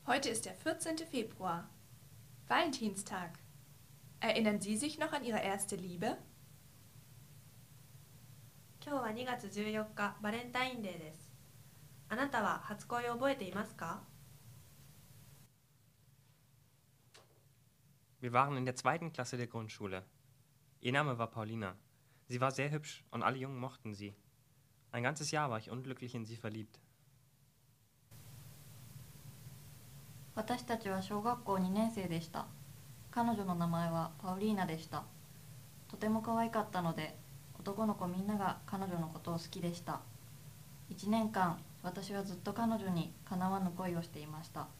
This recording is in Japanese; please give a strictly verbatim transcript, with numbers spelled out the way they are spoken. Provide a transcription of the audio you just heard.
Heute ist der vierzehnte Februar, Valentinstag. Erinnern Sie sich noch an Ihre erste Liebe? 今日はにがつじゅうよっか、バレンタインデーです。あなたは初恋を覚えていますか？ Wir waren in der zweiten Klasse der Grundschule. Ihr Name war Paulina. Sie war sehr hübsch und alle Jungen mochten sie. Ein ganzes Jahr war ich unglücklich in sie verliebt. 私たちは小学校にねん生でした。彼女の名前はパウリーナでした。とても可愛かったので、男の子みんなが彼女のことを好きでした。いちねんかん、私はずっと彼女にかなわぬ恋をしていました。